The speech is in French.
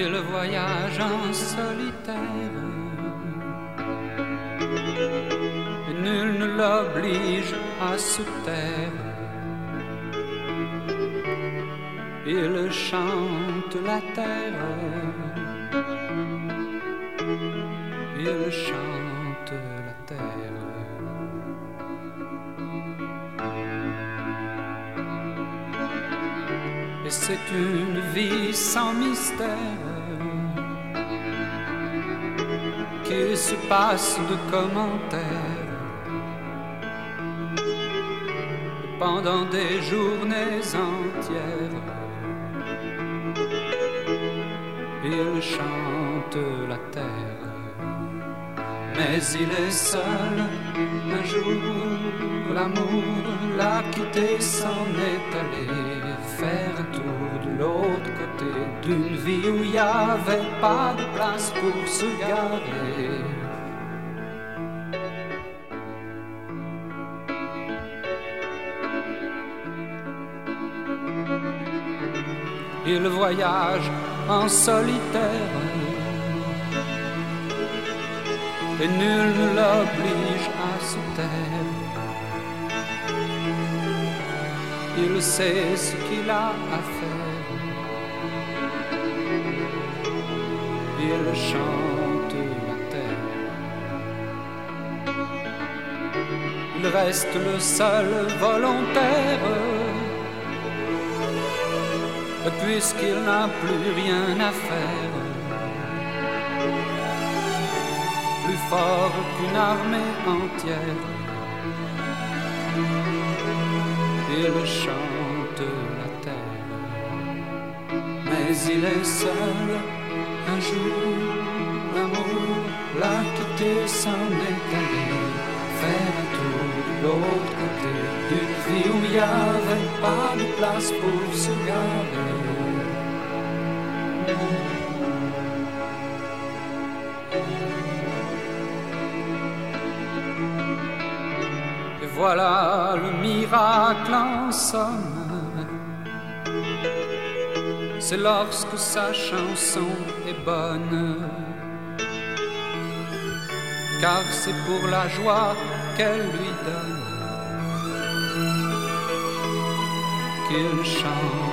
Il voyage en solitaire et nul ne l'oblige à se taire. Il chante la terre, il chante la terre. Et c'est une vie sans mystère qui se passe de commentaires pendant des journées entières. Il chante la terre, mais il est seul. Un jour, l'amour l'a quitté, s'en est allé faire un tour de l'autre côté d'une vie où il n'y avait pas de place pour se garer. Il voyage en solitaire et nul ne l'oblige à se taire. Il sait ce qu'il a à faire. Il chante la terre. Il reste le seul volontaire, puisqu'il n'a plus rien à faire. Plus fort qu'une armée entière, il chante la terre. Mais il est seul. Un jour, l'amour l'a quitté, s'en est allé faire un tour de l'autre côté d'une vie où il n'y avait pas de place pour se garer. Et voilà le miracle en somme, c'est lorsque sa chanson est bonne, car c'est pour la joie qu'elle lui donne qu'il chante.